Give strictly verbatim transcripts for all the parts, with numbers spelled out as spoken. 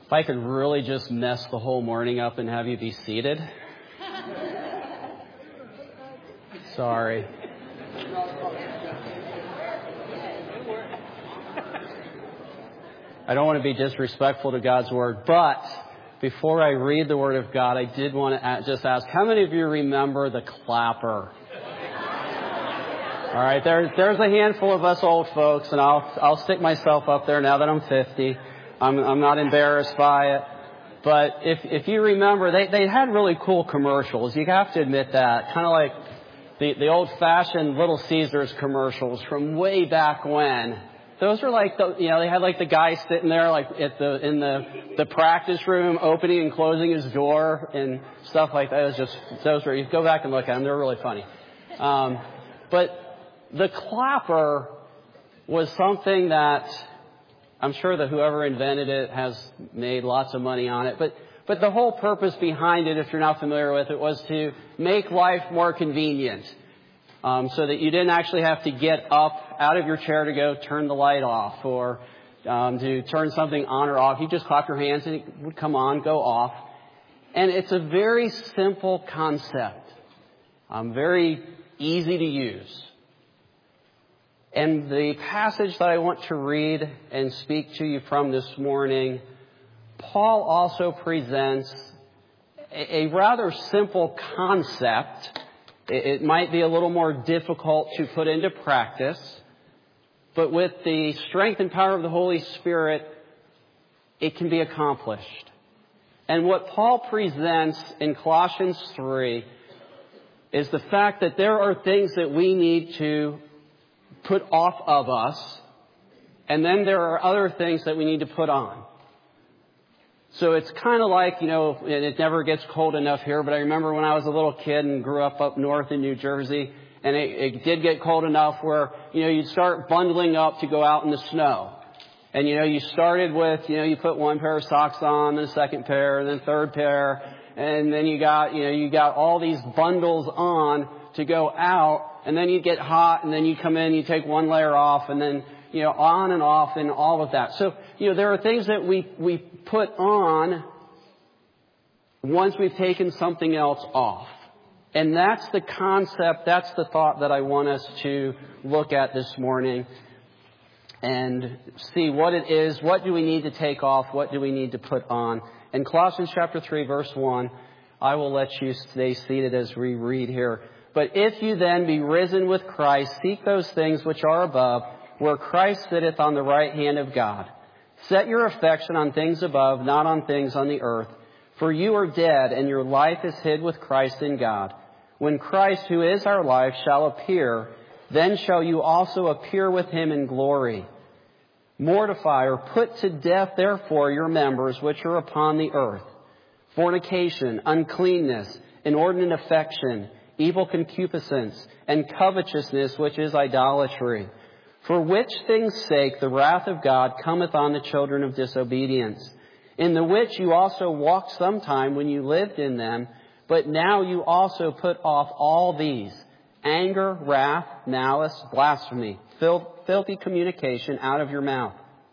If I could really just mess the whole morning up and have you be seated. Sorry. I don't want to be disrespectful to God's Word, but before I read the Word of God, I did want to just ask, how many of you remember the clapper? All right, there's there's a handful of us old folks, and I'll I'll stick myself up there now that I'm fifty. I'm I'm not embarrassed by it. But if if you remember, they they had really cool commercials. You have to admit that, kind of like the the old-fashioned Little Caesars commercials from way back when. Those were like the, you know, they had like the guy sitting there like at the, in the, the practice room, opening and closing his door and stuff like that. It was just, those were, you go back and look at them, they're really funny. Um, but the clapper was something that I'm sure that whoever invented it has made lots of money on it. But, but the whole purpose behind it, if you're not familiar with it, was to make life more convenient. Um, so that you didn't actually have to get up out of your chair to go turn the light off or um, to turn something on or off. You just clap your hands and it would come on, go off. And it's a very simple concept, um, very easy to use. And the passage that I want to read and speak to you from this morning, Paul also presents a, a rather simple concept. It might be a little more difficult to put into practice, but with the strength and power of the Holy Spirit, it can be accomplished. And what Paul presents in Colossians three is the fact that there are things that we need to put off of us, and then there are other things that we need to put on. So it's kind of like, you know, it never gets cold enough here, but I remember when I was a little kid and grew up up north in New Jersey, and it, it did get cold enough where, you know, you'd start bundling up to go out in the snow. And, you know, you started with, you know, you put one pair of socks on, then a second pair, then third pair, and then you got, you know, you got all these bundles on to go out, and then you get hot, and then you come in, you take one layer off, and then, you know, on and off and all of that. So, you know, there are things that we, we put on once we've taken something else off. And that's the concept, that's the thought that I want us to look at this morning and see what it is, what do we need to take off, what do we need to put on. In Colossians chapter three, verse one, I will let you stay seated as we read here. But if you then be risen with Christ, seek those things which are above, where Christ sitteth on the right hand of God. Set your affection on things above, not on things on the earth. For you are dead, and your life is hid with Christ in God. When Christ, who is our life, shall appear, then shall you also appear with him in glory. Mortify or put to death, therefore, your members which are upon the earth: fornication, uncleanness, inordinate affection, evil concupiscence, and covetousness, which is idolatry. For which things' sake the wrath of God cometh on the children of disobedience, in the which you also walked sometime when you lived in them, but now you also put off all these: anger, wrath, malice, blasphemy, filth, filthy communication out of your mouth.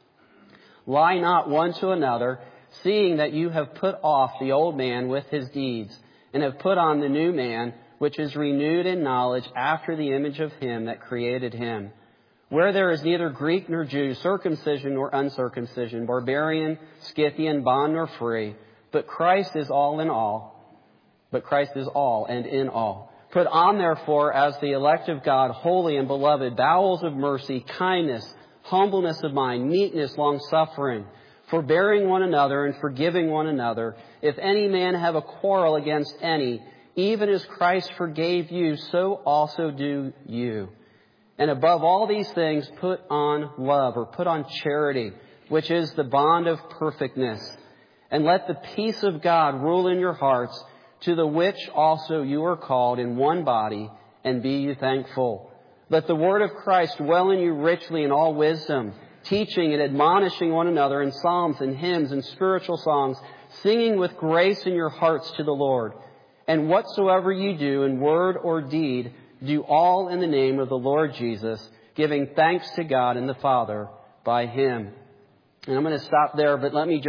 Lie not one to another, seeing that you have put off the old man with his deeds, and have put on the new man, which is renewed in knowledge after the image of him that created him. Where there is neither Greek nor Jew, circumcision nor uncircumcision, barbarian, Scythian, bond nor free, but Christ is all in all. But Christ is all and in all. Put on, therefore, as the elect of God, holy and beloved, bowels of mercy, kindness, humbleness of mind, meekness, long-suffering, forbearing one another and forgiving one another. If any man have a quarrel against any, even as Christ forgave you, so also do you. And above all these things, put on love, or put on charity, which is the bond of perfectness. And let the peace of God rule in your hearts, to the which also you are called in one body, and be you thankful. Let the word of Christ dwell in you richly in all wisdom, teaching and admonishing one another in psalms and hymns and spiritual songs, singing with grace in your hearts to the Lord. And whatsoever you do in word or deed, do all in the name of the Lord Jesus, giving thanks to God and the Father by him. And I'm going to stop there, but let me just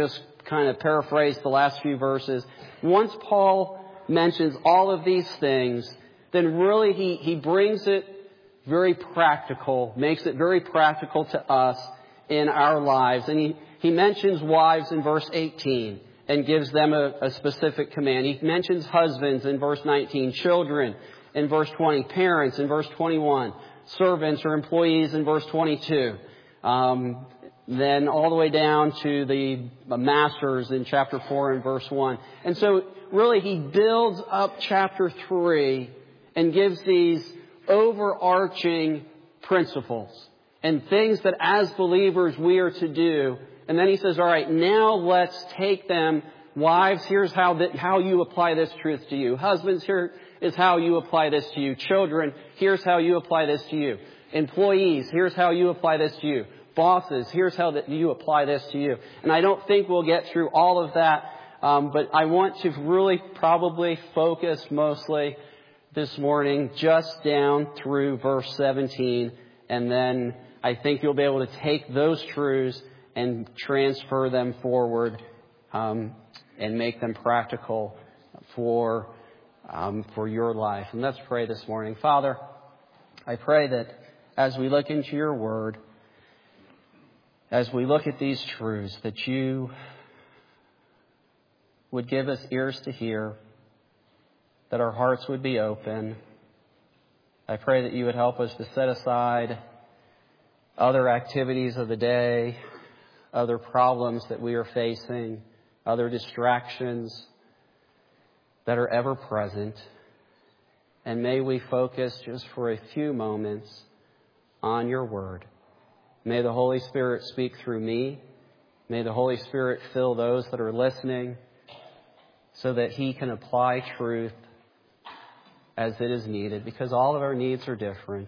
kind of paraphrase the last few verses. Once Paul mentions all of these things, then really he, he brings it very practical, makes it very practical to us in our lives. And he, he mentions wives in verse eighteen and gives them a, a specific command. He mentions husbands in verse nineteen, children in verse twenty, parents in verse twenty-one, servants or employees in verse twenty-two. Um, then all the way down to the masters in chapter four and verse one. And so really he builds up chapter three and gives these overarching principles and things that as believers we are to do. And then he says, all right, now let's take them. Wives, here's how that, how you apply this truth to you. Husbands, here is how you apply this to you. Children, here's how you apply this to you. Employees, here's how you apply this to you. Bosses, here's how that you apply this to you. And I don't think we'll get through all of that, um, but I want to really probably focus mostly this morning just down through verse seventeen, and then I think you'll be able to take those truths and transfer them forward um, and make them practical for um, for your life. And let's pray this morning. Father, I pray that as we look into your word, as we look at these truths, that you would give us ears to hear, that our hearts would be open. I pray that you would help us to set aside other activities of the day, other problems that we are facing, other distractions that are ever present. And may we focus just for a few moments on your word. May the Holy Spirit speak through me. May the Holy Spirit fill those that are listening so that he can apply truth as it is needed, because all of our needs are different.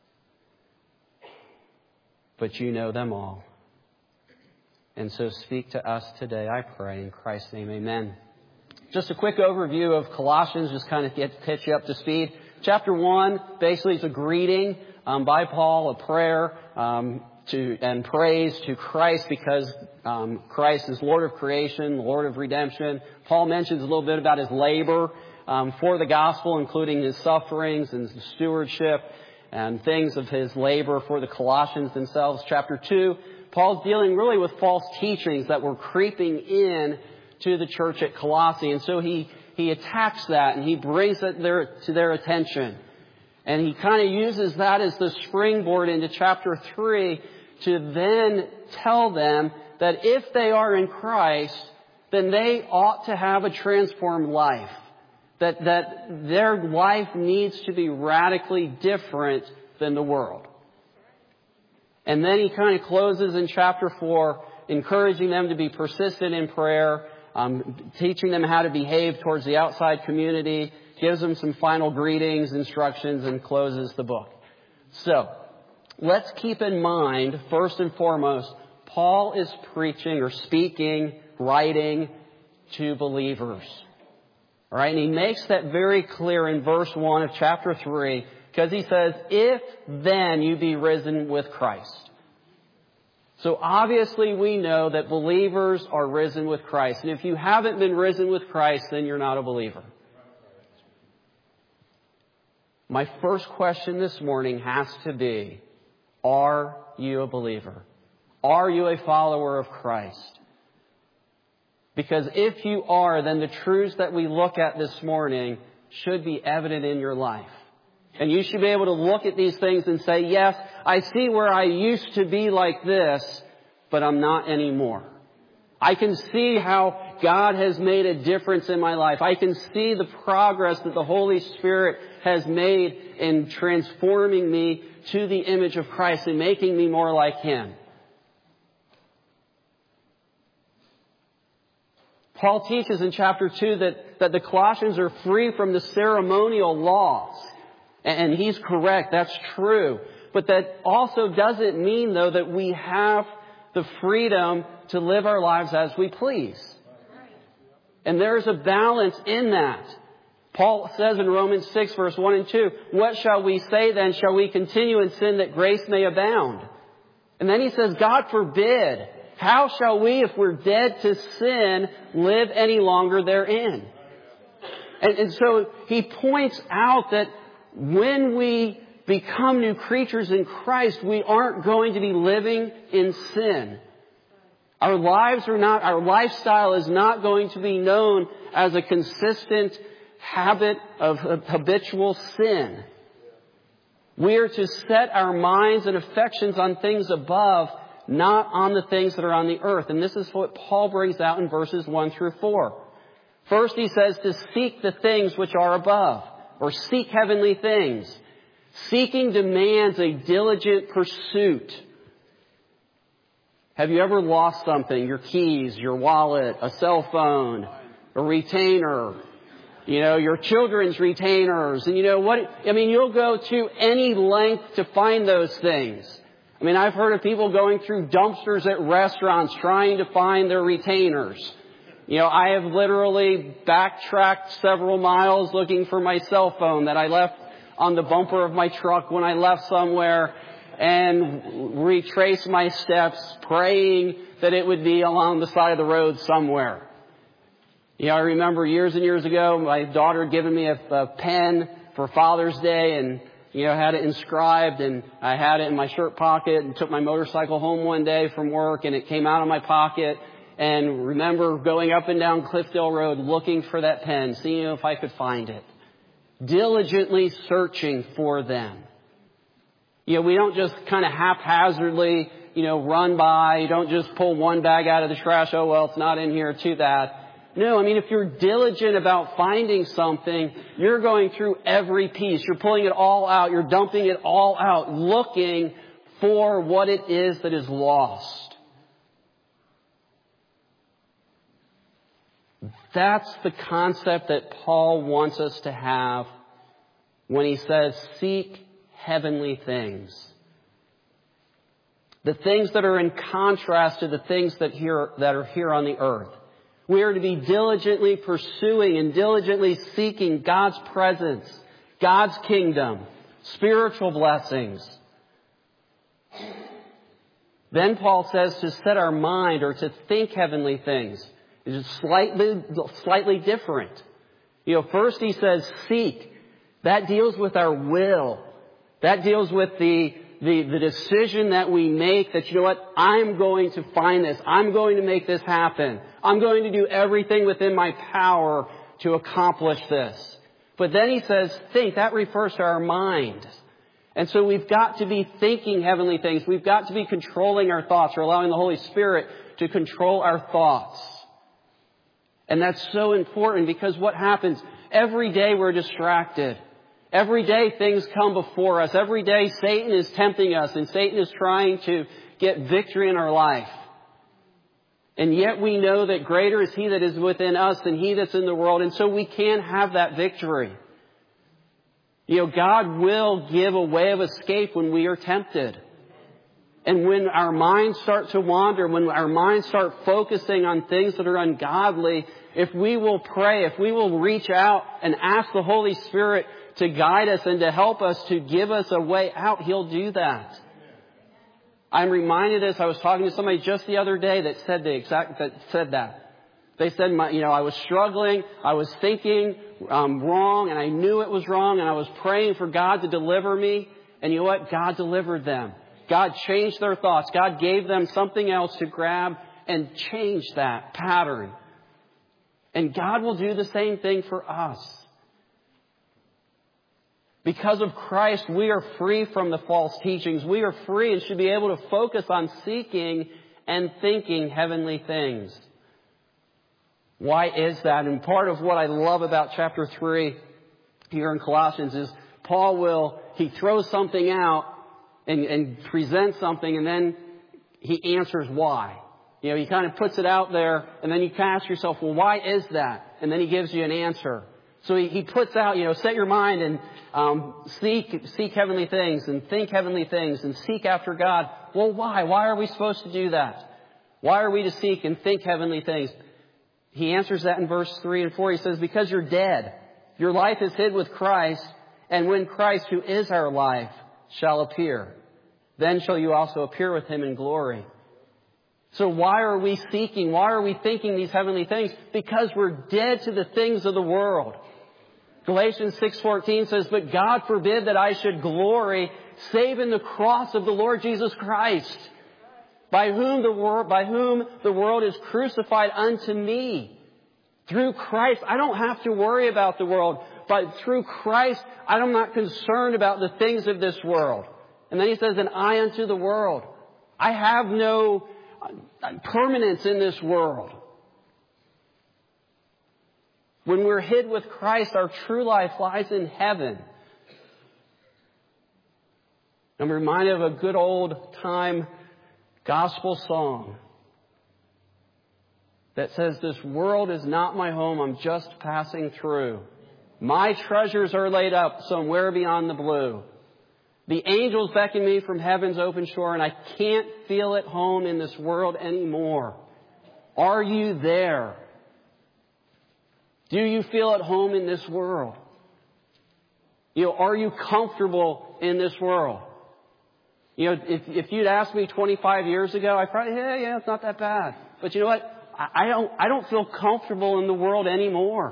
But you know them all. And so speak to us today, I pray, in Christ's name, amen. Just a quick overview of Colossians, just kind of get catch you up to speed. Chapter one basically is a greeting um, by Paul, a prayer um, to and praise to Christ, because um, Christ is Lord of creation, Lord of redemption. Paul mentions a little bit about his labor um, for the gospel, including his sufferings and his stewardship and things of his labor for the Colossians themselves. Chapter two, Paul's dealing really with false teachings that were creeping in to the church at Colossae. And so he, he attacks that and he brings it there to their attention. And he kind of uses that as the springboard into chapter three to then tell them that if they are in Christ, then they ought to have a transformed life. That, that their life needs to be radically different than the world. And then he kind of closes in chapter four, encouraging them to be persistent in prayer, um, teaching them how to behave towards the outside community, gives them some final greetings, instructions, and closes the book. So, let's keep in mind, first and foremost, Paul is preaching or speaking, writing to believers. All right, and he makes that very clear in verse one of chapter three, because he says, if then you be risen with Christ. So obviously we know that believers are risen with Christ. And if you haven't been risen with Christ, then you're not a believer. My first question this morning has to be, are you a believer? Are you a follower of Christ? Because if you are, then the truths that we look at this morning should be evident in your life. And you should be able to look at these things and say, yes, I see where I used to be like this, but I'm not anymore. I can see how God has made a difference in my life. I can see the progress that the Holy Spirit has made in transforming me to the image of Christ and making me more like Him. Paul teaches in chapter two that, that the Colossians are free from the ceremonial laws. And he's correct, that's true. But that also doesn't mean, though, that we have the freedom to live our lives as we please. And there's a balance in that. Paul says in Romans six, verse one and two, what shall we say then? Shall we continue in sin that grace may abound? And then he says, God forbid. How shall we, if we're dead to sin, live any longer therein? And, and so he points out that when we become new creatures in Christ, we aren't going to be living in sin. Our lives are not, our lifestyle is not going to be known as a consistent habit of habitual sin. We are to set our minds and affections on things above, not on the things that are on the earth. And this is what Paul brings out in verses one through four. First he says to seek the things which are above, or seek heavenly things. Seeking demands a diligent pursuit. Have you ever lost something? Your keys, your wallet, a cell phone, a retainer, you know, your children's retainers. And you know what? I mean, you'll go to any length to find those things. I mean, I've heard of people going through dumpsters at restaurants trying to find their retainers. You know, I have literally backtracked several miles looking for my cell phone that I left on the bumper of my truck when I left somewhere, and retraced my steps praying that it would be along the side of the road somewhere. You know, I remember years and years ago, my daughter had given me a, a pen for Father's Day, and, you know, had it inscribed, and I had it in my shirt pocket and took my motorcycle home one day from work, and it came out of my pocket. And remember going up and down Cliffdale Road looking for that pen, seeing if I could find it. Diligently searching for them. You know, we don't just kind of haphazardly, you know, run by. You don't just pull one bag out of the trash. Oh, well, it's not in here to that. No, I mean, if you're diligent about finding something, you're going through every piece. You're pulling it all out. You're dumping it all out, looking for what it is that is lost. That's the concept that Paul wants us to have when he says, seek heavenly things. The things that are in contrast to the things that, here, that are here on the earth. We are to be diligently pursuing and diligently seeking God's presence, God's kingdom, spiritual blessings. Then Paul says to set our mind or to think heavenly things. It's slightly, slightly different. You know, first he says seek. That deals with our will. That deals with the, the, the decision that we make that, you know what, I'm going to find this. I'm going to make this happen. I'm going to do everything within my power to accomplish this. But then he says think. That refers to our mind. And so we've got to be thinking heavenly things. We've got to be controlling our thoughts or allowing the Holy Spirit to control our thoughts. And that's so important because what happens? Every day we're distracted. Every day things come before us. Every day Satan is tempting us and Satan is trying to get victory in our life. And yet we know that greater is He that is within us than he that's in the world. And so we can have that victory. You know, God will give a way of escape when we are tempted. And when our minds start to wander, when our minds start focusing on things that are ungodly, if we will pray, if we will reach out and ask the Holy Spirit to guide us and to help us, to give us a way out, He'll do that. I'm reminded as I was talking to somebody just the other day that said the exact, that said that. They said, my, you know, I was struggling, I was thinking um, wrong, and I knew it was wrong, and I was praying for God to deliver me. And you know what? God delivered them. God changed their thoughts. God gave them something else to grab and change that pattern. And God will do the same thing for us. Because of Christ, we are free from the false teachings. We are free and should be able to focus on seeking and thinking heavenly things. Why is that? And part of what I love about chapter three here in Colossians is Paul will, he throws something out and, and presents something, and then he answers why. You know, he kind of puts it out there, and then you can ask yourself, well, why is that? And then he gives you an answer. So he, he puts out, you know, set your mind and um, seek seek heavenly things and think heavenly things and seek after God. Well, why? Why are we supposed to do that? Why are we to seek and think heavenly things? He answers that in verse three and four. He says, because you're dead. Your life is hid with Christ, and when Christ, who is our life, shall appear, then shall you also appear with Him in glory. So why are we seeking? Why are we thinking these heavenly things? Because we're dead to the things of the world. Galatians six fourteen says, "But God forbid that I should glory save in the cross of the Lord Jesus Christ, by whom the world, by whom the world is crucified unto me." Through Christ, I don't have to worry about the world. But through Christ, I'm not concerned about the things of this world. And then he says, "An eye unto the world." I have no permanence in this world. When we're hid with Christ, our true life lies in heaven. I'm reminded of a good old time gospel song that says, "This world is not my home, I'm just passing through. My treasures are laid up somewhere beyond the blue. The angels beckon me from heaven's open shore, and I can't feel at home in this world anymore." Are you there? Do you feel at home in this world? You know, are you comfortable in this world? You know, if, if you'd asked me twenty-five years ago, I'd probably, yeah, yeah, it's not that bad. But you know what? I, I don't, I don't feel comfortable in the world anymore.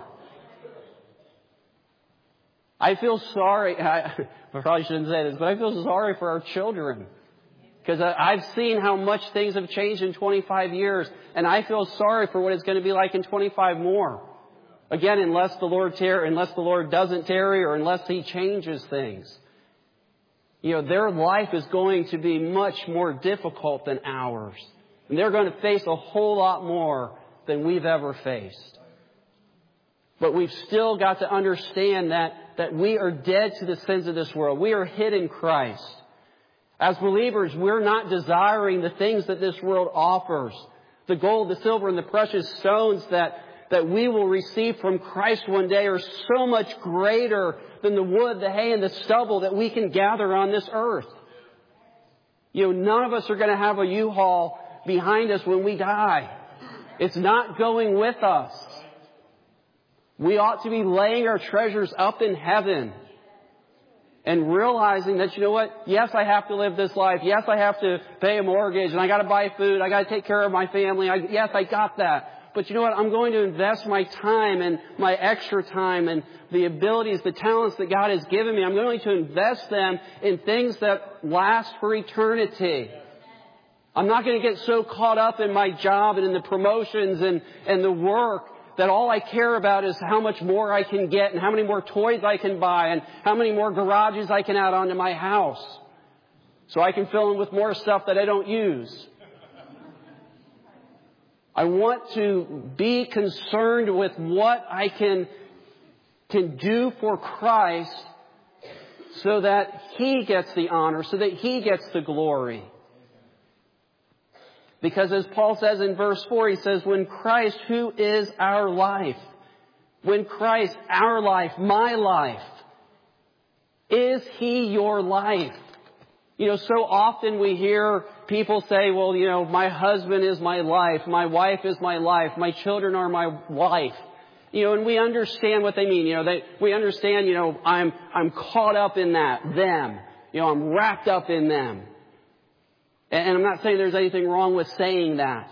I feel sorry. I, I probably shouldn't say this, but I feel sorry for our children. Because I've seen how much things have changed in twenty-five years. And I feel sorry for what it's going to be like in twenty-five more. Again, unless the Lord tar- unless the Lord doesn't tarry, or unless He changes things. You know, their life is going to be much more difficult than ours. And they're going to face a whole lot more than we've ever faced. But we've still got to understand that, that we are dead to the sins of this world. We are hid in Christ. As believers, we're not desiring the things that this world offers. The gold, the silver, and the precious stones that, that we will receive from Christ one day are so much greater than the wood, the hay, and the stubble that we can gather on this earth. You know, none of us are going to have a U-Haul behind us when we die. It's not going with us. We ought to be laying our treasures up in heaven and realizing that, you know what? Yes, I have to live this life. Yes, I have to pay a mortgage, and I got to buy food. I got to take care of my family. I, yes, I got that. But you know what? I'm going to invest my time and my extra time and the abilities, the talents that God has given me. I'm going to invest them in things that last for eternity. I'm not going to get so caught up in my job and in the promotions and, and the work that all I care about is how much more I can get and how many more toys I can buy and how many more garages I can add onto my house so I can fill in with more stuff that I don't use. I want to be concerned with what I can, can do for Christ so that He gets the honor, so that He gets the glory. Because as Paul says in verse four, he says, when Christ, who is our life, when Christ, our life, my life, is He your life? You know, so often we hear people say, well, you know, my husband is my life, my wife is my life, my children are my life. You know, and we understand what they mean. You know, they, we understand, you know, I'm, I'm caught up in that, them. You know, I'm wrapped up in them. And I'm not saying there's anything wrong with saying that.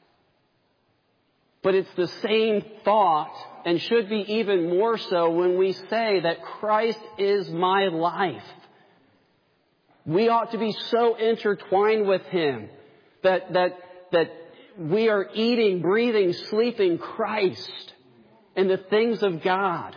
But it's the same thought, and should be even more so when we say that Christ is my life. We ought to be so intertwined with Him that, that, that we are eating, breathing, sleeping Christ and the things of God.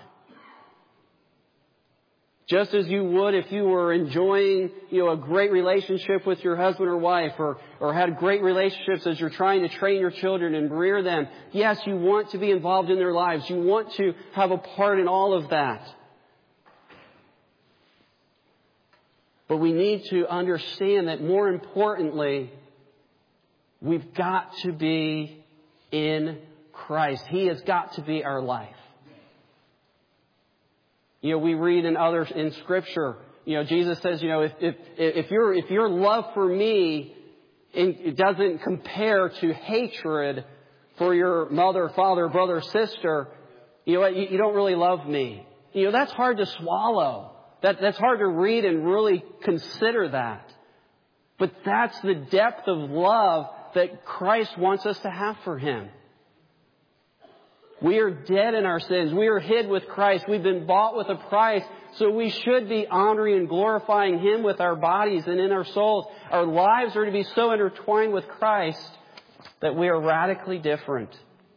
Just as you would if you were enjoying, you know, a great relationship with your husband or wife, or, or had great relationships as you're trying to train your children and rear them. Yes, you want to be involved in their lives. You want to have a part in all of that. But we need to understand that more importantly, we've got to be in Christ. He has got to be our life. You know, we read in others in Scripture, you know, Jesus says, you know, if, if, if your, if your love for me it doesn't compare to hatred for your mother, father, brother, sister, you know what, you, you don't really love me. You know, that's hard to swallow. That, that's hard to read and really consider that. But that's the depth of love that Christ wants us to have for Him. We are dead in our sins. We are hid with Christ. We've been bought with a price. So we should be honoring and glorifying Him with our bodies and in our souls. Our lives are to be so intertwined with Christ that we are radically different.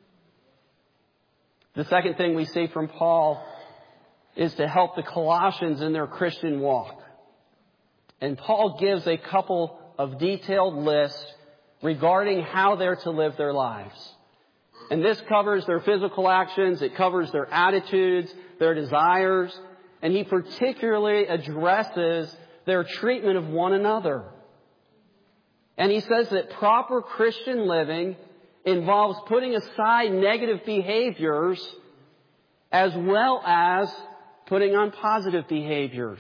The second thing we see from Paul is to help the Colossians in their Christian walk. And Paul gives a couple of detailed lists regarding how they're to live their lives. And this covers their physical actions, it covers their attitudes, their desires, and he particularly addresses their treatment of one another. And he says that proper Christian living involves putting aside negative behaviors as well as putting on positive behaviors.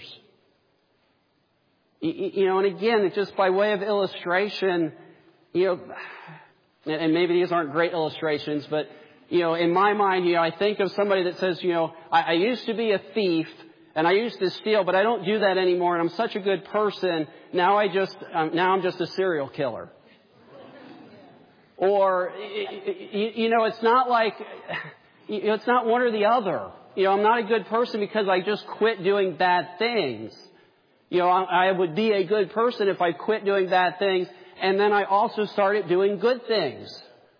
You know, and again, just by way of illustration, you know, and maybe these aren't great illustrations, but, you know, in my mind, you know, I think of somebody that says, you know, I, I used to be a thief and I used to steal, but I don't do that anymore and I'm such a good person. Now I just, um, now I'm just a serial killer. Or, you know, it's not like, you know, it's not one or the other. You know, I'm not a good person because I just quit doing bad things. You know, I would be a good person if I quit doing bad things and then I also started doing good things.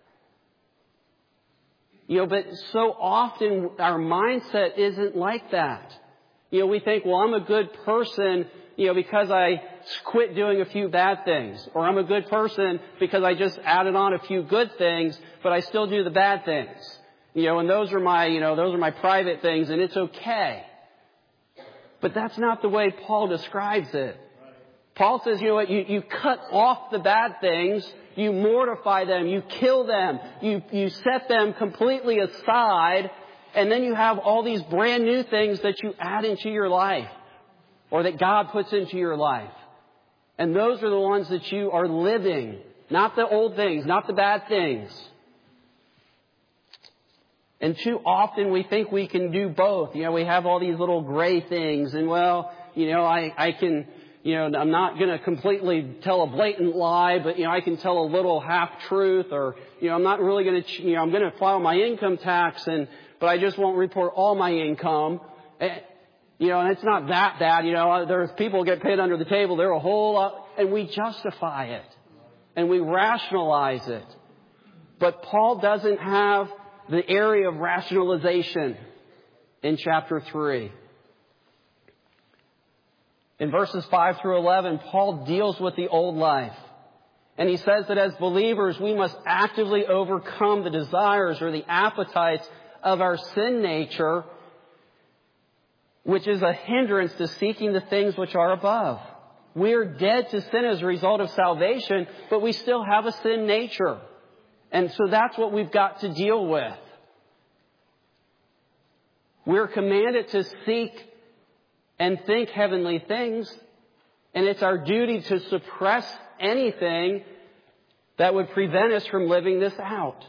You know, but so often our mindset isn't like that. You know, we think, well, I'm a good person, you know, because I quit doing a few bad things. Or I'm a good person because I just added on a few good things, but I still do the bad things. You know, and those are my, you know, those are my private things and it's okay. But that's not the way Paul describes it. Paul says, you know what, you, you cut off the bad things, you mortify them, you kill them, you, you set them completely aside, and then you have all these brand new things that you add into your life, or that God puts into your life. And those are the ones that you are living, not the old things, not the bad things. And too often we think we can do both. You know, we have all these little gray things, and well, you know, I, I can... You know, I'm not going to completely tell a blatant lie, but, you know, I can tell a little half-truth, or, you know, I'm not really going to, you know, I'm going to file my income tax, and, but I just won't report all my income. And, you know, and it's not that bad, you know, there's people who get paid under the table, they're a whole lot, and we justify it, and we rationalize it. But Paul doesn't have the area of rationalization in chapter three. In verses five through eleven, Paul deals with the old life. And he says that as believers, we must actively overcome the desires or the appetites of our sin nature, which is a hindrance to seeking the things which are above. We are dead to sin as a result of salvation, but we still have a sin nature. And so that's what we've got to deal with. We're commanded to seek and think heavenly things, and it's our duty to suppress anything that would prevent us from living this out.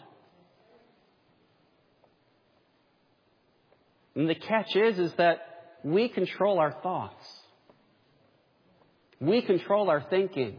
And the catch is, is that we control our thoughts. We control our thinking.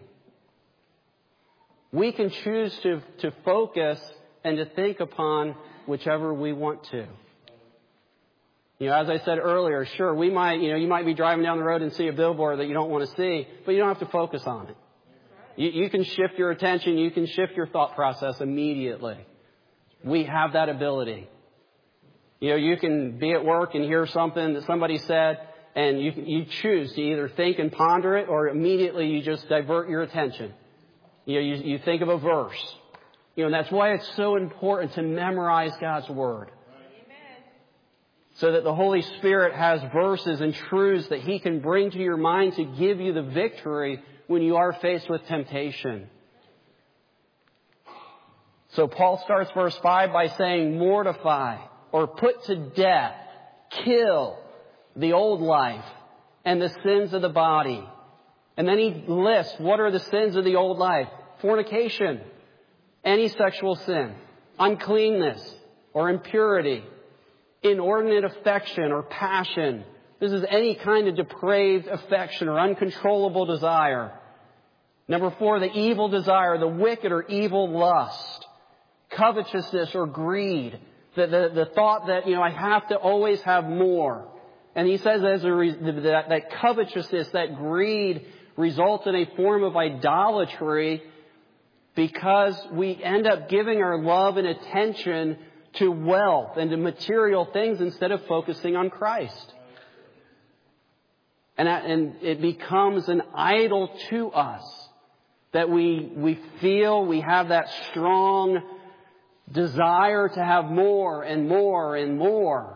We can choose to, to focus and to think upon whichever we want to. You know, as I said earlier, sure, we might, you know, you might be driving down the road and see a billboard that you don't want to see, but you don't have to focus on it. You, you can shift your attention, you can shift your thought process immediately. We have that ability. You know, you can be at work and hear something that somebody said, and you, you choose to either think and ponder it, or immediately you just divert your attention. You know, you, you think of a verse. You know, and that's why it's so important to memorize God's Word. So that the Holy Spirit has verses and truths that He can bring to your mind to give you the victory when you are faced with temptation. So Paul starts verse five by saying, mortify, or put to death, kill the old life and the sins of the body. And then he lists what are the sins of the old life. Fornication, any sexual sin, uncleanness or impurity, inordinate affection or passion. This is any kind of depraved affection or uncontrollable desire. Number four, the evil desire, the wicked or evil lust, covetousness or greed, the, the, the thought that, you know, I have to always have more. And he says as a re- that, that covetousness, that greed results in a form of idolatry because we end up giving our love and attention to wealth and to material things instead of focusing on Christ. And, that, and it becomes an idol to us that we, we feel we have that strong desire to have more and more and more.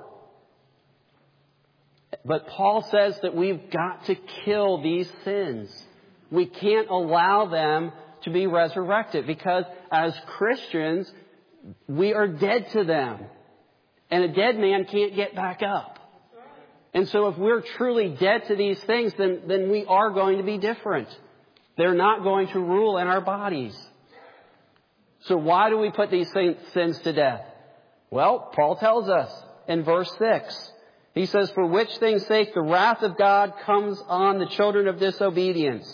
But Paul says that we've got to kill these sins. We can't allow them to be resurrected because as Christians, we are dead to them. And a dead man can't get back up. And so if we're truly dead to these things, then, then we are going to be different. They're not going to rule in our bodies. So why do we put these sins to death? Well, Paul tells us in verse six. He says, for which things' sake the wrath of God comes on the children of disobedience.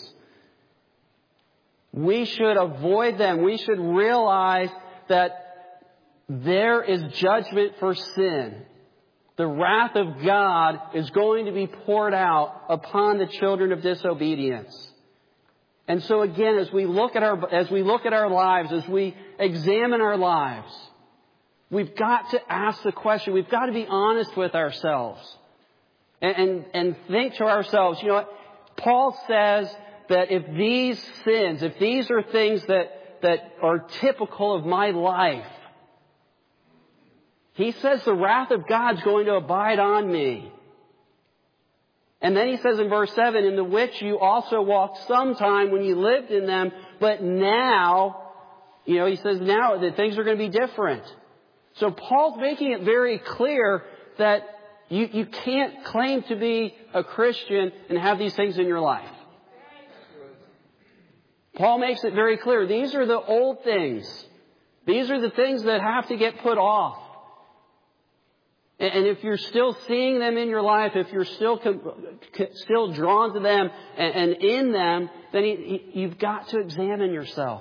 We should avoid them. We should realize that there is judgment for sin. The wrath of God is going to be poured out upon the children of disobedience. And so again, as we look at our, as we look at our lives, as we examine our lives, we've got to ask the question, we've got to be honest with ourselves and, and, and think to ourselves, you know what? Paul says that if these sins, if these are things that, that are typical of my life, he says the wrath of God's going to abide on me. And then he says in verse seven, in the which you also walked sometime when you lived in them, but now, you know, he says now that things are going to be different. So Paul's making it very clear that you, you can't claim to be a Christian and have these things in your life. Paul makes it very clear. These are the old things. These are the things that have to get put off. And if you're still seeing them in your life, if you're still still drawn to them and in them, then you've got to examine yourself.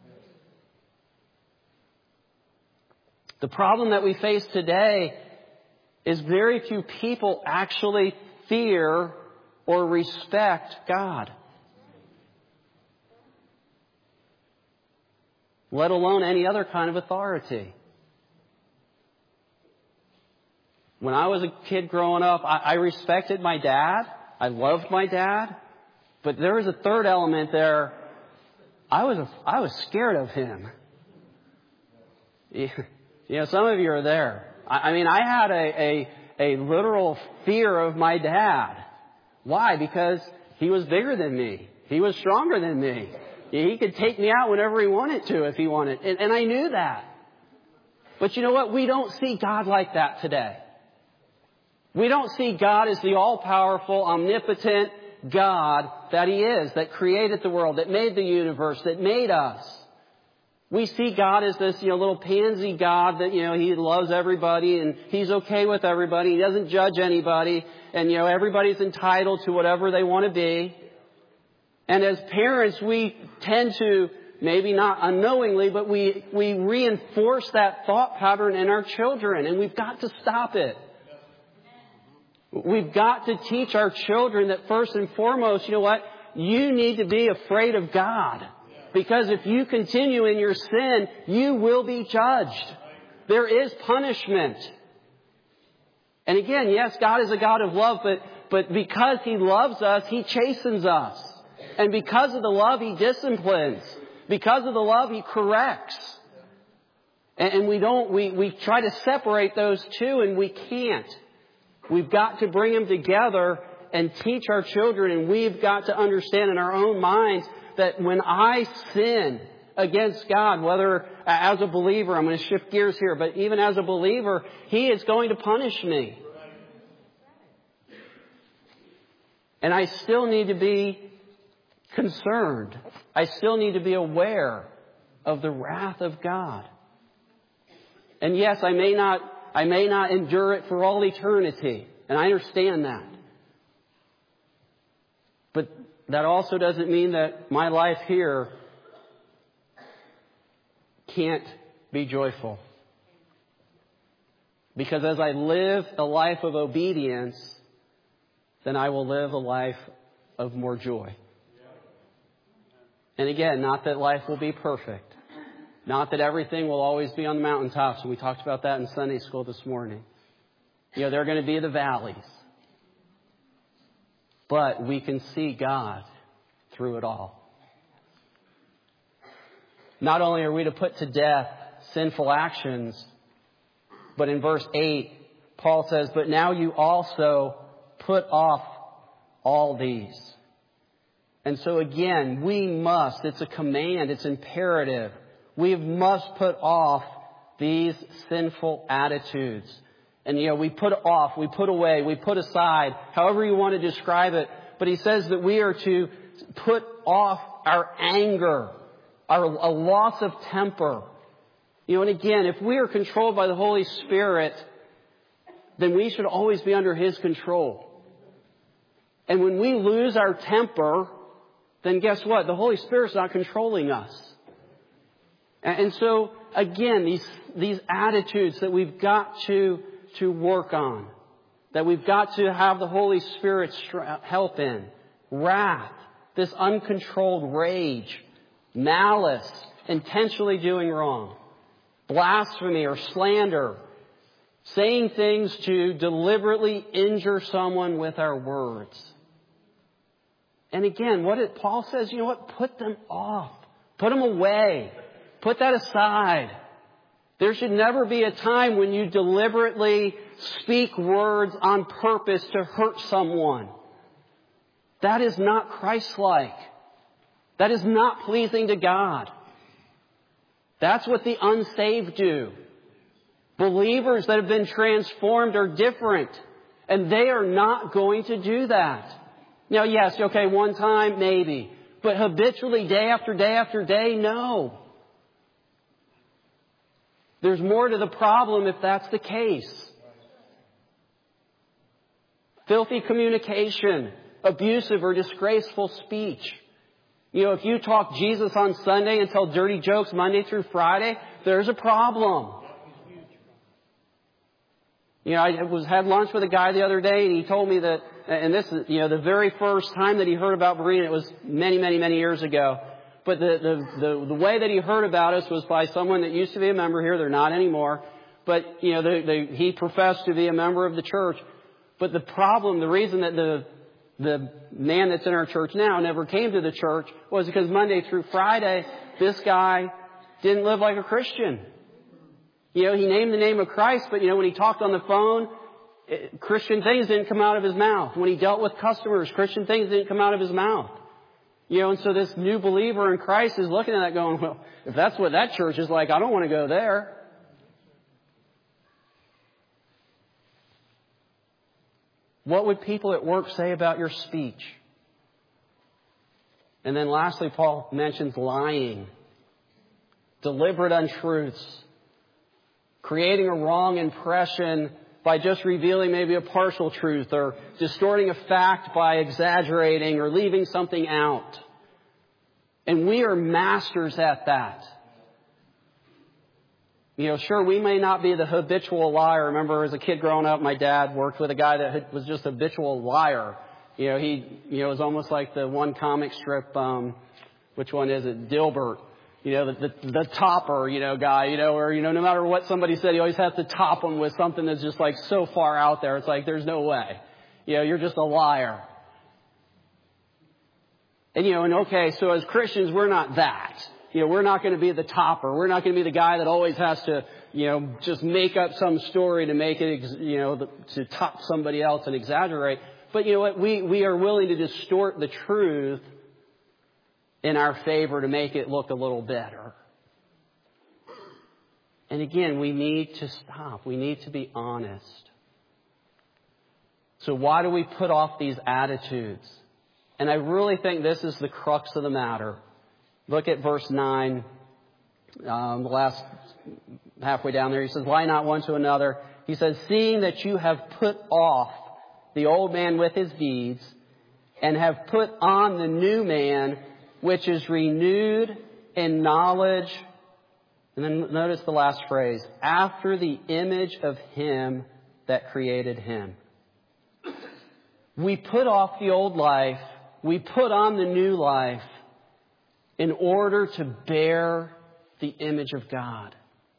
The problem that we face today is very few people actually fear or respect God, let alone any other kind of authority. When I was a kid growing up, I, I respected my dad. I loved my dad. But there was a third element there. I was a, I was scared of him. You know, some of you are there. I, I mean, I had a, a, a literal fear of my dad. Why? Because he was bigger than me. He was stronger than me. He could take me out whenever he wanted to if he wanted. And, and I knew that. But you know what? We don't see God like that today. We don't see God as the all-powerful, omnipotent God that He is, that created the world, that made the universe, that made us. We see God as this, you know, little pansy God that, you know, He loves everybody and He's okay with everybody. He doesn't judge anybody. And, you know, everybody's entitled to whatever they want to be. And as parents, we tend to, maybe not unknowingly, but we, we reinforce that thought pattern in our children. And we've got to stop it. We've got to teach our children that first and foremost, you know what? You need to be afraid of God. Because if you continue in your sin, you will be judged. There is punishment. And again, yes, God is a God of love, but, but because He loves us, He chastens us. And because of the love, He disciplines. Because of the love, He corrects. And, and we don't, we, we try to separate those two, and we can't. We've got to bring them together and teach our children, and we've got to understand in our own minds that when I sin against God, whether as a believer, I'm going to shift gears here, but even as a believer, He is going to punish me. And I still need to be concerned. I still need to be aware of the wrath of God. And yes, I may not I may not endure it for all eternity. And I understand that. But that also doesn't mean that my life here can't be joyful. Because as I live a life of obedience, then I will live a life of more joy. And again, not that life will be perfect. Not that everything will always be on the mountaintops. And we talked about that in Sunday school this morning. You know, there are going to be the valleys. But we can see God through it all. Not only are we to put to death sinful actions, but in verse eight, Paul says, but now you also put off all these. And so again, we must, it's a command, it's imperative. We must put off these sinful attitudes. And, you know, we put off, we put away, we put aside, however you want to describe it. But he says that we are to put off our anger, our a loss of temper. You know, and again, if we are controlled by the Holy Spirit, then we should always be under His control. And when we lose our temper, then guess what? The Holy Spirit's not controlling us. And so, again, these these attitudes that we've got to to work on, that we've got to have the Holy Spirit's help in. Wrath, this uncontrolled rage, malice, intentionally doing wrong, blasphemy or slander, saying things to deliberately injure someone with our words. And again, what it, Paul says, you know what? Put them off. Put them away. Put that aside. There should never be a time when you deliberately speak words on purpose to hurt someone. That is not Christ-like. That is not pleasing to God. That's what the unsaved do. Believers that have been transformed are different, and they are not going to do that. Now, yes, okay, one time, maybe. But habitually, day after day after day, no. There's more to the problem if that's the case. Filthy communication, abusive or disgraceful speech. You know, if you talk Jesus on Sunday and tell dirty jokes Monday through Friday, there's a problem. You know, I was had lunch with a guy the other day, and he told me that, and this is, you know, the very first time that he heard about Berean, it was many, many, many years ago. But the, the, the, the way that he heard about us was by someone that used to be a member here. They're not anymore. But, you know, the, the, he professed to be a member of the church. But the problem, the reason that the, the man that's in our church now never came to the church was because Monday through Friday, this guy didn't live like a Christian. You know, he named the name of Christ, but, you know, when he talked on the phone, it, Christian things didn't come out of his mouth. When he dealt with customers, Christian things didn't come out of his mouth. You know, and so this new believer in Christ is looking at that going, well, if that's what that church is like, I don't want to go there. What would people at work say about your speech? And then lastly, Paul mentions lying, deliberate untruths, creating a wrong impression by just revealing maybe a partial truth or distorting a fact by exaggerating or leaving something out. And we are masters at that. You know, sure, we may not be the habitual liar. I remember as a kid growing up, my dad worked with a guy that was just a habitual liar. You know, he, you know, it was almost like the one comic strip, um, which one is it? Dilbert. You know, the, the, the topper, you know, guy, you know, or, you know, no matter what somebody said, he always has to top them with something that's just like so far out there. It's like, there's no way. You know, you're just a liar. And, you know, and okay, so as Christians, we're not that. You know, we're not going to be the topper. We're not going to be the guy that always has to, you know, just make up some story to make it, you know, to top somebody else and exaggerate. But you know what? We, we are willing to distort the truth in our favor to make it look a little better. And again, we need to stop. We need to be honest. So why do we put off these attitudes? And I really think this is the crux of the matter. Look at verse nine, um, the last halfway down there. He says, lie not one to another. He says, seeing that you have put off the old man with his deeds and have put on the new man, which is renewed in knowledge. And then notice the last phrase, after the image of him that created him. We put off the old life, we put on the new life in order to bear the image of God.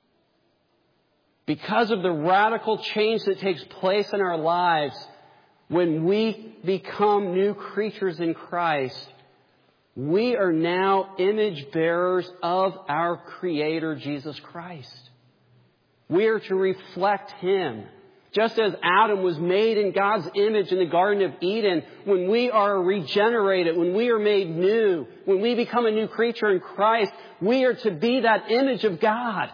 Because of the radical change that takes place in our lives when we become new creatures in Christ, we are now image bearers of our Creator, Jesus Christ. We are to reflect Him. Just as Adam was made in God's image in the Garden of Eden, when we are regenerated, when we are made new, when we become a new creature in Christ, we are to be that image of God.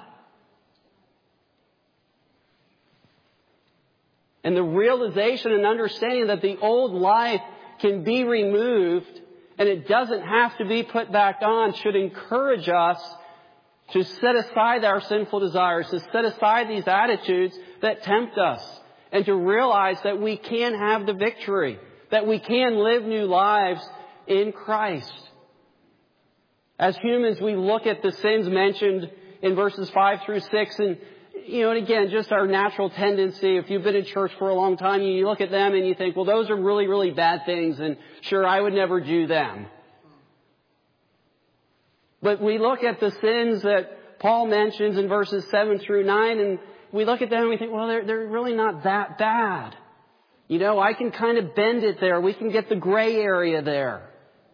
And the realization and understanding that the old life can be removed and it doesn't have to be put back on should encourage us to set aside our sinful desires, to set aside these attitudes that tempt us, and to realize that we can have the victory, that we can live new lives in Christ. As humans, we look at the sins mentioned in verses five through six, and you know, and again, just our natural tendency, if you've been in church for a long time, you look at them and you think, well, those are really, really bad things, and sure, I would never do them. But we look at the sins that Paul mentions in verses seven through nine, and we look at them and we think, well, they're, they're really not that bad. You know, I can kind of bend it there. We can get the gray area there.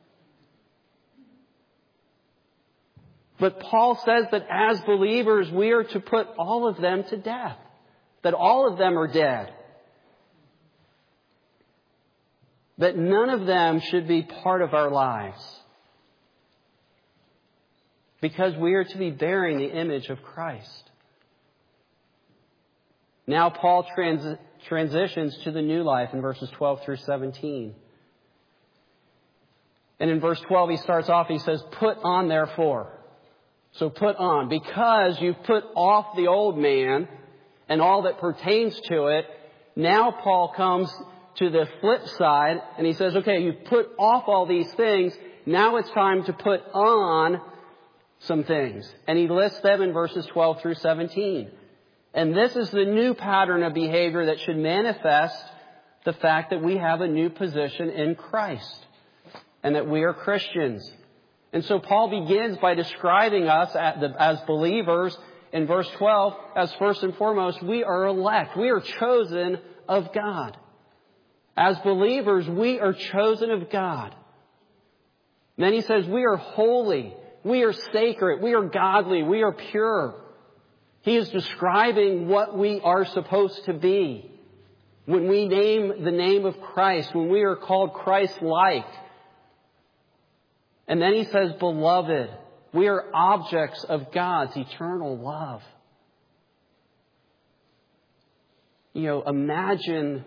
But Paul says that as believers, we are to put all of them to death. That all of them are dead. That none of them should be part of our lives. Because we are to be bearing the image of Christ. Now Paul trans- transitions to the new life in verses twelve through seventeen. And in verse twelve he starts off, he says, put on therefore. So put on. Because you've put off the old man and all that pertains to it, now Paul comes to the flip side and he says, okay, you've put off all these things. Now it's time to put on some things. And he lists them in verses twelve through seventeen. And this is the new pattern of behavior that should manifest the fact that we have a new position in Christ and that we are Christians. And so Paul begins by describing us as believers in verse twelve as first and foremost, we are elect. We are chosen of God. As believers, we are chosen of God. And then he says we are holy. We are sacred. We are godly. We are pure. He is describing what we are supposed to be when we name the name of Christ, when we are called Christ-like. And then he says, beloved, we are objects of God's eternal love. You know, imagine,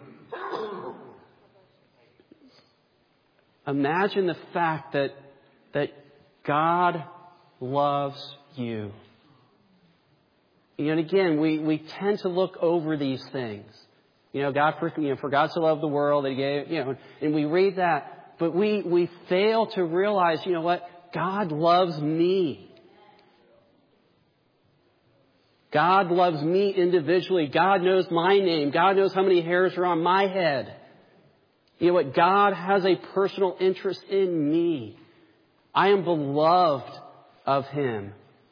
imagine the fact that, that God loves you. You know, and again, we, we tend to look over these things. You know, God, for, you know, for God so loved the world that He gave, you know, and we read that, but we, we fail to realize, you know what? God loves me. God loves me individually. God knows my name. God knows how many hairs are on my head. You know what? God has a personal interest in me. I am beloved of Him.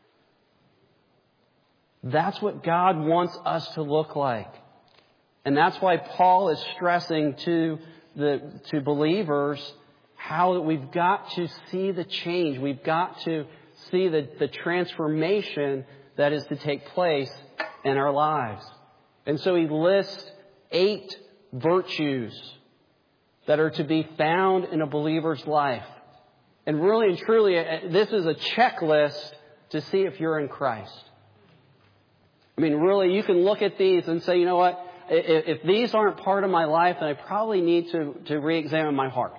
That's what God wants us to look like. And that's why Paul is stressing to the to believers how we've got to see the change. We've got to see the, the transformation that is to take place in our lives. And so he lists eight virtues that are to be found in a believer's life. And really and truly, this is a checklist to see if you're in Christ. I mean, really, you can look at these and say, you know what? If, if these aren't part of my life, then I probably need to, to re-examine my heart.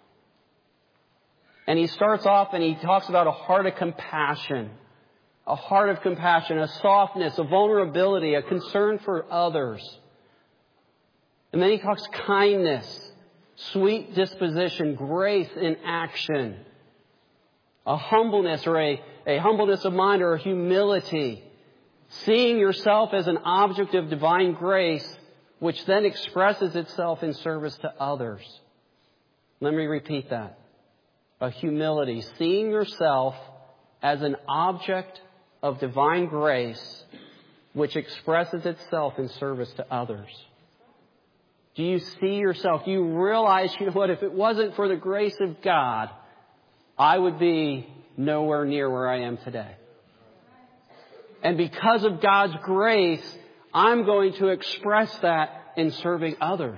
And he starts off and he talks about a heart of compassion. A heart of compassion, a softness, a vulnerability, a concern for others. And then he talks kindness, sweet disposition, grace in action, a humbleness or a, a humbleness of mind or a humility, seeing yourself as an object of divine grace, which then expresses itself in service to others. Let me repeat that. A humility, seeing yourself as an object of divine grace, which expresses itself in service to others. Do you see yourself? Do you realize, you know what, if it wasn't for the grace of God, I would be nowhere near where I am today. And because of God's grace, I'm going to express that in serving others.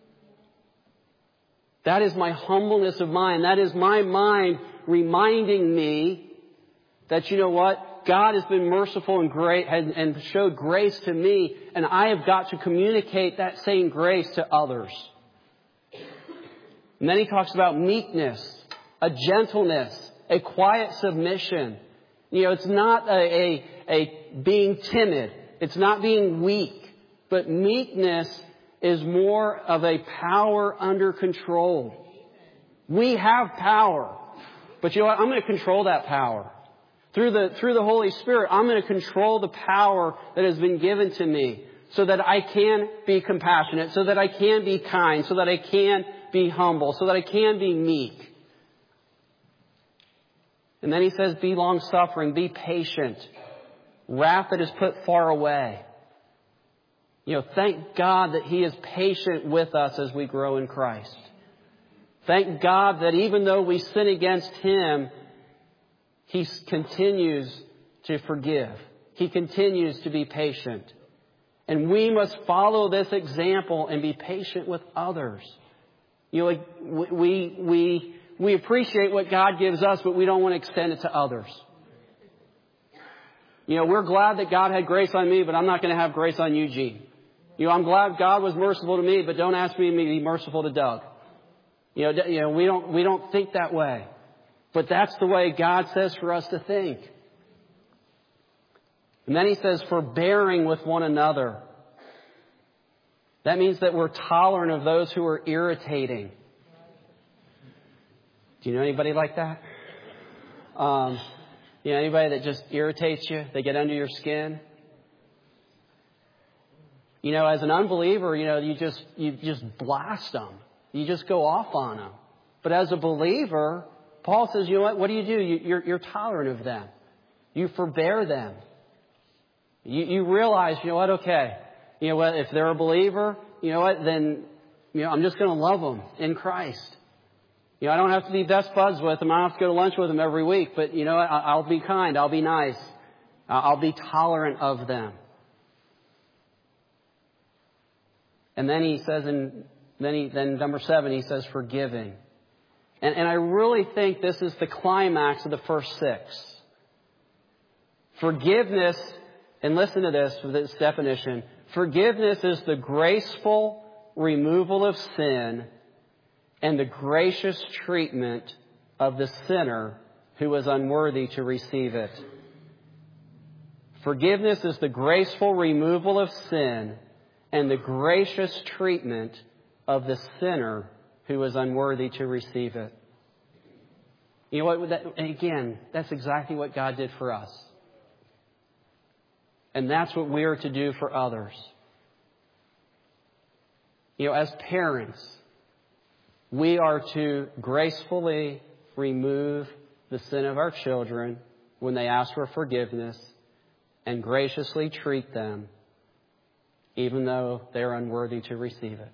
That is my humbleness of mind. That is my mind reminding me that, you know what, God has been merciful and great and, and showed grace to me, and I have got to communicate that same grace to others. And then he talks about meekness, a gentleness, a quiet submission. You know, it's not a, a, a being timid. It's not being weak. But meekness is more of a power under control. We have power. But you know what? I'm going to control that power. Through the, through the Holy Spirit, I'm going to control the power that has been given to me so that I can be compassionate, so that I can be kind, so that I can be humble, so that I can be meek. And then he says, be long-suffering, be patient. Wrath that is put far away. You know, thank God that He is patient with us as we grow in Christ. Thank God that even though we sin against Him, He continues to forgive. He continues to be patient. And we must follow this example and be patient with others. You know, we, we, we appreciate what God gives us, but we don't want to extend it to others. You know, we're glad that God had grace on me, but I'm not going to have grace on Eugene. You know, I'm glad God was merciful to me, but don't ask me to be merciful to Doug. You know, you know, we don't, we don't think that way. But that's the way God says for us to think. And then he says, forbearing with one another. That means that we're tolerant of those who are irritating. Do you know anybody like that? Um, you know, anybody that just irritates you? They get under your skin? You know, as an unbeliever, you know, you just, you just blast them. You just go off on them. But as a believer, Paul says, you know what, what do you do? You, you're, you're tolerant of them. You forbear them. You, you realize, you know what, okay, you know what, if they're a believer, you know what, then, you know, I'm just going to love them in Christ. You know, I don't have to be best buds with them. I don't have to go to lunch with them every week. But, you know what, I'll be kind. I'll be nice. I'll be tolerant of them. And then he says, in, then, he, then number seven, he says forgiving. And, and I really think this is the climax of the first six. Forgiveness, and listen to this, for this definition. Forgiveness is the graceful removal of sin and the gracious treatment of the sinner who is unworthy to receive it. Forgiveness is the graceful removal of sin and the gracious treatment of the sinner who is unworthy to receive it. You know what? That, again, that's exactly what God did for us. And that's what we are to do for others. You know, as parents, we are to gracefully remove the sin of our children when they ask for forgiveness and graciously treat them even though they're unworthy to receive it.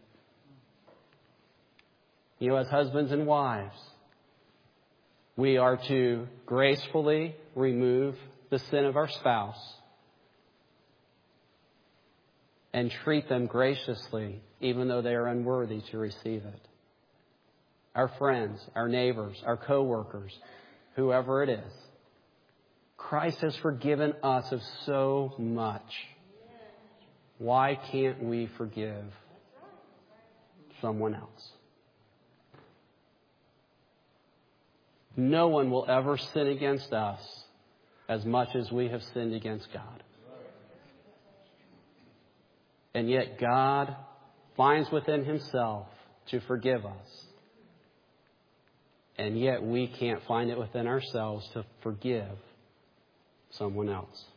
You know, as husbands and wives, we are to gracefully remove the sin of our spouse and treat them graciously even though they are unworthy to receive it. Our friends, our neighbors, our co-workers, whoever it is. Christ has forgiven us of so much. Why can't we forgive someone else? No one will ever sin against us as much as we have sinned against God. And yet God finds within Himself to forgive us. And yet we can't find it within ourselves to forgive someone else.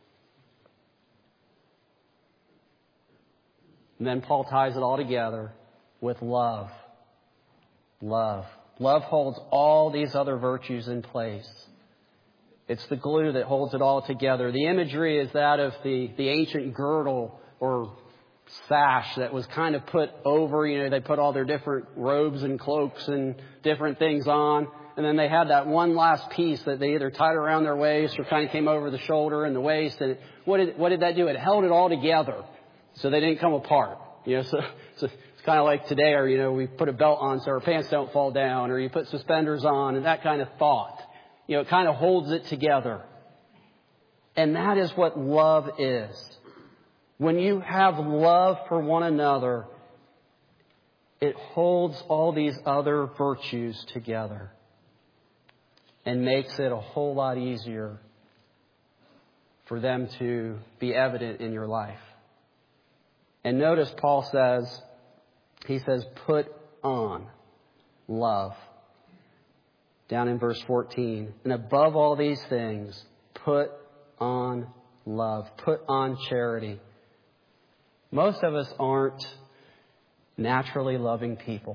And then Paul ties it all together with love. Love. Love holds all these other virtues in place. It's the glue that holds it all together. The imagery is that of the, the ancient girdle or sash that was kind of put over, you know, they put all their different robes and cloaks and different things on. And then they had that one last piece that they either tied around their waist or kind of came over the shoulder and the waist. And it, what did, what did that do? It held it all together so they didn't come apart. You know, so, so it's kind of like today, or, you know, we put a belt on so our pants don't fall down, or you put suspenders on and that kind of thought. You know, it kind of holds it together. And that is what love is. When you have love for one another, it holds all these other virtues together and makes it a whole lot easier for them to be evident in your life. And notice Paul says, he says, put on love. Down in verse fourteen. And above all these things, put on love. Put on charity. Most of us aren't naturally loving people.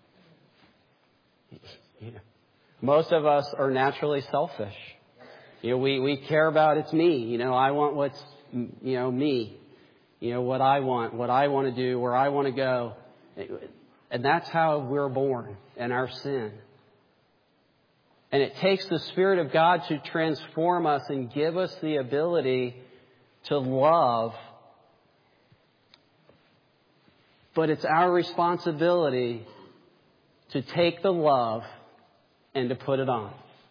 You know, most of us are naturally selfish. You know, we, we care about it's me. You know, I want what's, you know, me. You know, what I want, what I want to do, where I want to go. And that's how we're born in our sin. And it takes the Spirit of God to transform us and give us the ability to love. But it's our responsibility to take the love and to put it on.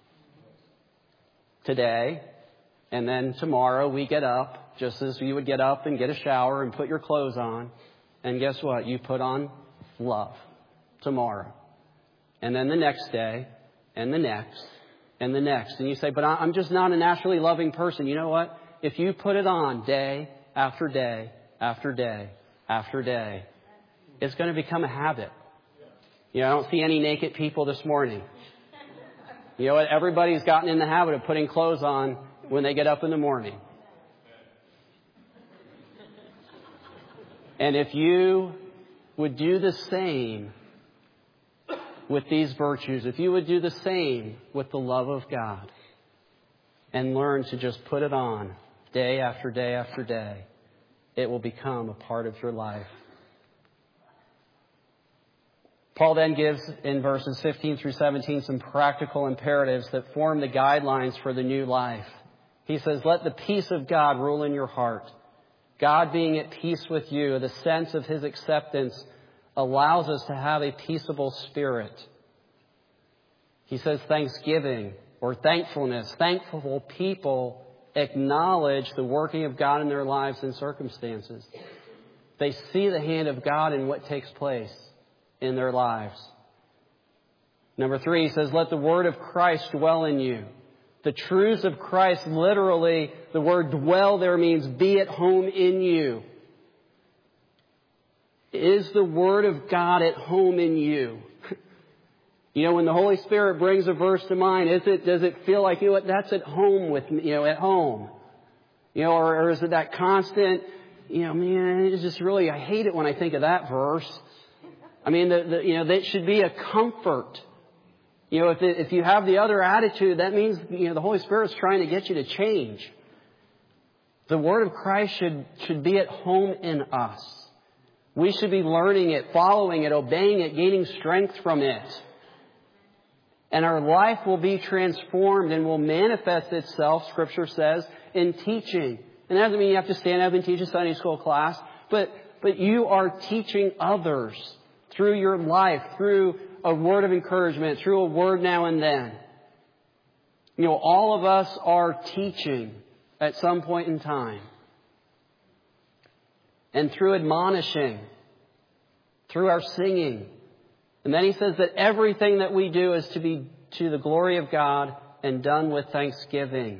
Today, and then tomorrow we get up, just as you would get up and get a shower and put your clothes on. And guess what? You put on love tomorrow. And then the next day, and the next, and the next. And you say, but I'm just not a naturally loving person. You know what? If you put it on day after day after day after day, it's going to become a habit. You know, I don't see any naked people this morning. You know what? Everybody's gotten in the habit of putting clothes on when they get up in the morning. And if you would do the same with these virtues, if you would do the same with the love of God and learn to just put it on day after day after day, it will become a part of your life. Paul then gives in verses fifteen through seventeen some practical imperatives that form the guidelines for the new life. He says, let the peace of God rule in your heart. God being at peace with you, the sense of His acceptance allows us to have a peaceable spirit. He says thanksgiving or thankfulness. Thankful people acknowledge the working of God in their lives and circumstances. They see the hand of God in what takes place in their lives. Number three, he says, let the word of Christ dwell in you. The truths of Christ, literally, the word dwell there means be at home in you. Is the Word of God at home in you? You know, when the Holy Spirit brings a verse to mind, is it, does it feel like, you know what, that's at home with me, you know, at home? You know, or, or is it that constant, you know, man, it's just really, I hate it when I think of that verse. I mean, the, the, you know, that should be a comfort. You know, if it, if you have the other attitude, that means, you know, the Holy Spirit's trying to get you to change. The Word of Christ should, should be at home in us. We should be learning it, following it, obeying it, gaining strength from it. And our life will be transformed and will manifest itself, Scripture says, in teaching. And that doesn't mean you have to stand up and teach a Sunday school class, but, but you are teaching others through your life, through a word of encouragement, through a word now and then. You know, all of us are teaching at some point in time. And through admonishing, through our singing. And then he says that everything that we do is to be to the glory of God and done with thanksgiving.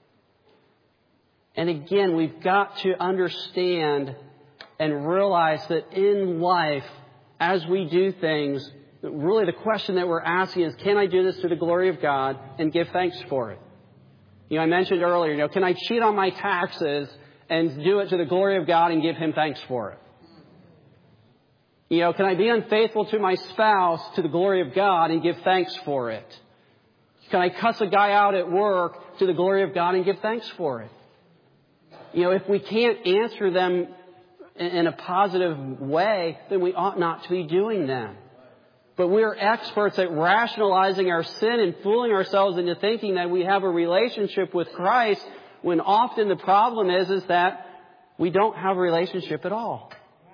And again, we've got to understand and realize that in life, as we do things, really the question that we're asking is, can I do this to the glory of God and give thanks for it? You know, I mentioned earlier, you know, can I cheat on my taxes and do it to the glory of God and give Him thanks for it? You know, can I be unfaithful to my spouse to the glory of God and give thanks for it? Can I cuss a guy out at work to the glory of God and give thanks for it? You know, if we can't answer them in a positive way, then we ought not to be doing them. But we're experts at rationalizing our sin and fooling ourselves into thinking that we have a relationship with Christ, when often the problem is, is that we don't have a relationship at all.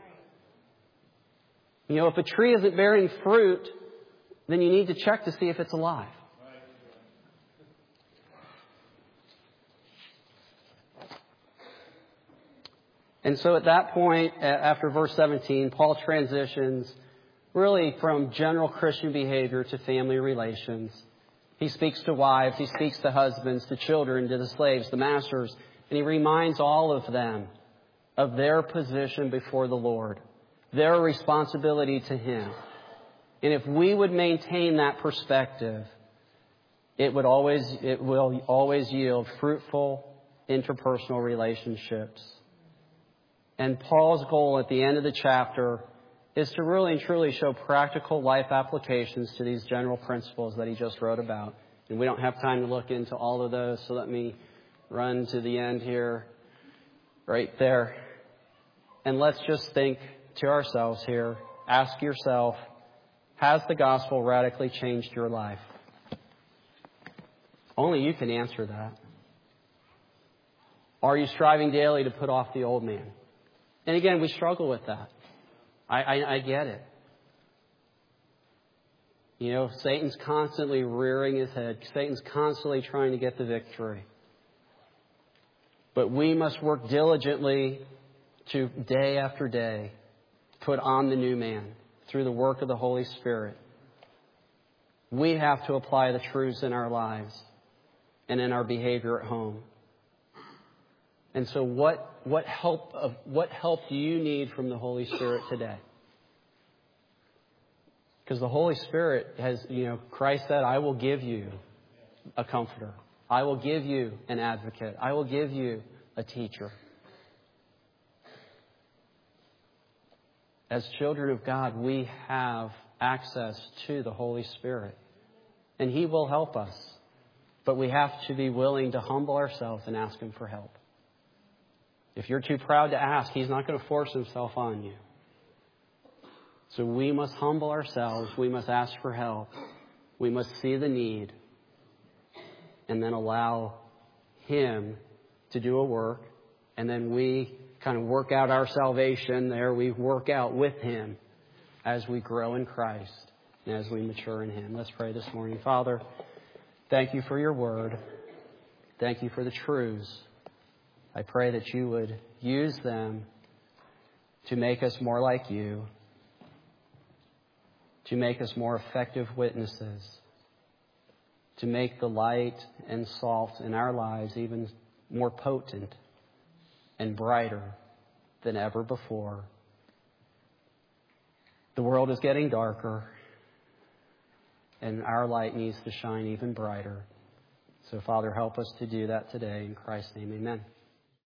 You know, if a tree isn't bearing fruit, then you need to check to see if it's alive. And so at that point, after verse seventeen, Paul transitions really from general Christian behavior to family relations. He speaks to wives, he speaks to husbands, to children, to the slaves, the masters, and he reminds all of them of their position before the Lord, their responsibility to Him. And if we would maintain that perspective, it would always, it will always yield fruitful interpersonal relationships. And Paul's goal at the end of the chapter is to really and truly show practical life applications to these general principles that he just wrote about. And we don't have time to look into all of those, so let me run to the end here, right there. And let's just think to ourselves here. Ask yourself, has the gospel radically changed your life? Only you can answer that. Are you striving daily to put off the old man? And again, we struggle with that. I, I, I get it. You know, Satan's constantly rearing his head. Satan's constantly trying to get the victory. But we must work diligently to, day after day, put on the new man through the work of the Holy Spirit. We have to apply the truths in our lives and in our behavior at home. And so what, what help of, what help do you need from the Holy Spirit today? Because the Holy Spirit has, you know, Christ said, I will give you a comforter. I will give you an advocate. I will give you a teacher. As children of God, we have access to the Holy Spirit. And He will help us. But we have to be willing to humble ourselves and ask Him for help. If you're too proud to ask, He's not going to force Himself on you. So we must humble ourselves. We must ask for help. We must see the need. And then allow Him to do a work. And then we kind of work out our salvation there. We work out with Him as we grow in Christ and as we mature in Him. Let's pray this morning. Father, thank You for Your word. Thank You for the truths. I pray that You would use them to make us more like You, to make us more effective witnesses, to make the light and salt in our lives even more potent and brighter than ever before. The world is getting darker, and our light needs to shine even brighter. So, Father, help us to do that today. In Christ's name, amen.